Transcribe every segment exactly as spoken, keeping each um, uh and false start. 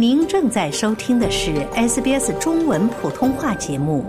您正在收听的是 S B S 中文普通话节目。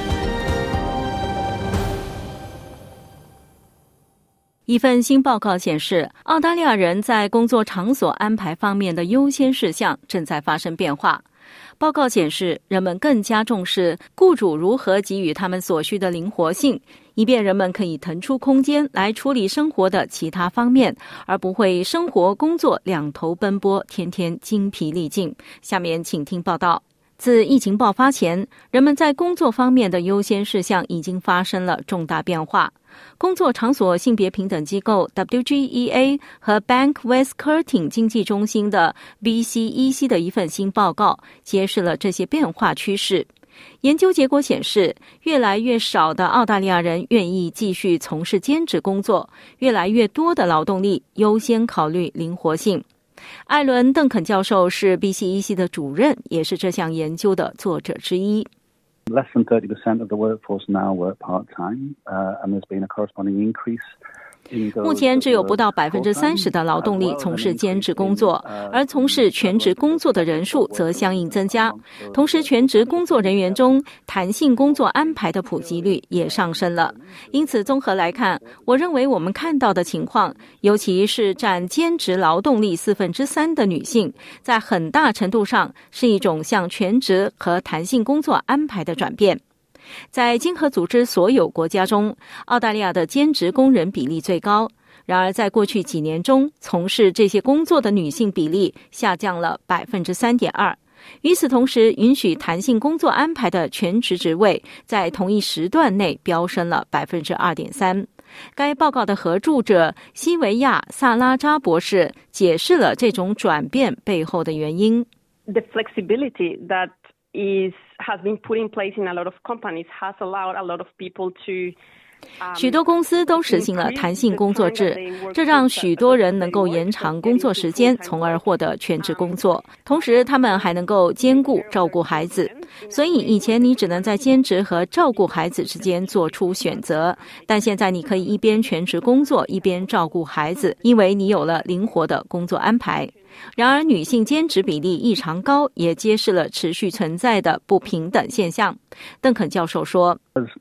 一份新报告显示，澳大利亚人在工作场所安排方面的优先事项正在发生变化。报告显示，人们更加重视雇主如何给予他们所需的灵活性，以便人们可以腾出空间来处理生活的其他方面，而不会生活工作两头奔波，天天精疲力尽。下面请听报道。自疫情爆发前，人们在工作方面的优先事项已经发生了重大变化。工作场所性别平等机构 W G E A 和 Bank West Curtin 经济中心的 B C E C 的一份新报告揭示了这些变化趋势。研究结果显示，越来越少的澳大利亚人愿意继续从事兼职工作，越来越多的劳动力优先考虑灵活性。艾伦·邓肯教授是 B C E C 的主任，也是这项研究的作者之一。 Less than thirty percent of the workforce now work part-time, uh, and there's been a corresponding increase. 目前只有不到百分之三十的劳动力从事兼职工作，而从事全职工作的人数则相应增加。同时，全职工作人员中弹性工作安排的普及率也上升了。因此，综合来看，我认为我们看到的情况，尤其是占兼职劳动力四分之三的女性，在很大程度上是一种向全职和弹性工作安排的转变。在经合组织所有国家中，澳大利亚的兼职工人比例最高。然而，在过去几年中，从事这些工作的女性比例下降了 百分之三点二。与此同时，允许弹性工作安排的全职职位在同一时段内飙升了 百分之二点三。该报告的合著者西维亚·萨拉扎博士解释了这种转变背后的原因。 The flexibility that is has been put in place in a lot of companies has allowed a lot of people to 许多公司都实行了弹性工作制，这让许多人能够延长工作时间，从而获得全职工作。同时，他们还能够兼顾照顾孩子。所以以前你只能在兼职和照顾孩子之间做出选择，但现在你可以一边全职工作，一边照顾孩子，因为你有了灵活的工作安排。然而，女性兼职比例异常高，也揭示了持续存在的不平等现象。邓肯教授说，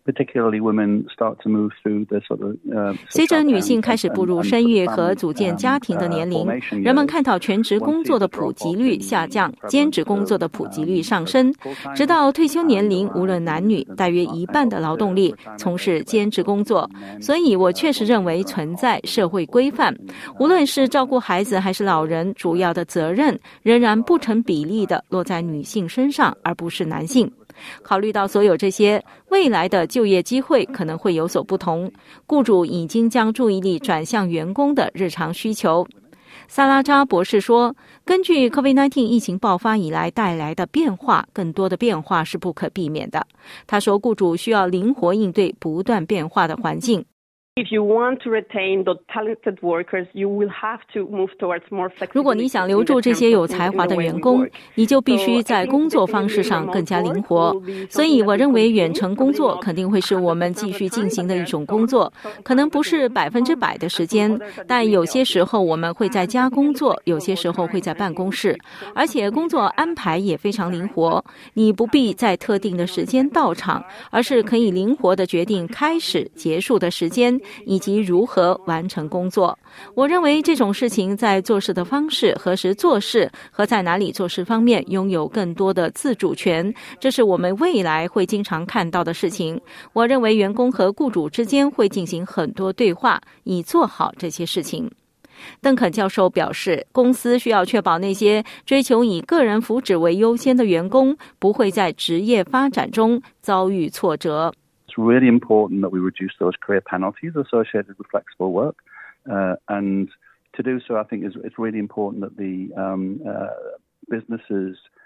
随着女性开始步入生育和组建家庭的年龄，人们看到全职工作的普及率下降，兼职工作的普及率上升，直到退休年龄，无论男女，大约一半的劳动力从事兼职工作。所以我确实认为存在社会规范，无论是照顾孩子还是老人，主要的责任仍然不成比例地落在女性身上，而不是男性。考虑到所有这些，未来的就业机会可能会有所不同。雇主已经将注意力转向员工的日常需求。萨拉扎博士说，根据 COVID 十九 疫情爆发以来带来的变化，更多的变化是不可避免的。他说，雇主需要灵活应对不断变化的环境。 If you want to retain the talented workers, you will have to move towards more flexibility. 如果你想留住这些有才华的员工，你就必须在工作方式上更加灵活。所以我认为远程工作肯定会是我们继续进行的一种工作，可能不是百分之百的时间，但有些时候我们会在家工作，有些时候会在办公室，而且工作安排也非常灵活。你不必在特定的时间到场，而是可以灵活地决定开始、结束的时间，以及如何完成工作。我认为这种事情在做事的方式、何时做事和在哪里做事方面拥有更多的自主权，这是我们未来会经常看到的事情。我认为员工和雇主之间会进行很多对话，以做好这些事情。邓肯教授表示，公司需要确保那些追求以个人福祉为优先的员工不会在职业发展中遭遇挫折。 It's really important that we reduce those career penalties associated with flexible work, uh, and to do so, I think it's, it's really important that the um, uh, businesses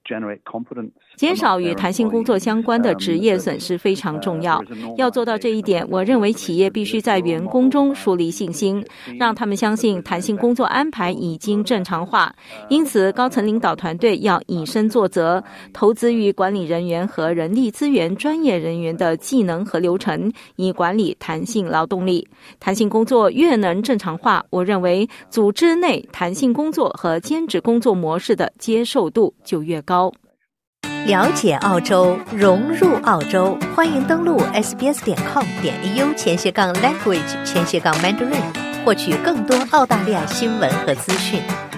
减少与弹性工作相关的职业损失非常重要。要做到这一点，我认为企业必须在员工中树立信心，让他们相信弹性工作安排已经正常化。因此，高层领导团队要以身作则，投资于管理人员和人力资源专业人员的技能和流程，以管理弹性劳动力。弹性工作越能正常化，我认为组织内弹性工作和兼职工作模式的接受度就越高。 了解澳洲，融入澳洲，欢迎登录 s b s 点 com 点 a u 前斜杠 language 前斜杠 mandarin， 获取更多澳大利亚新闻和资讯。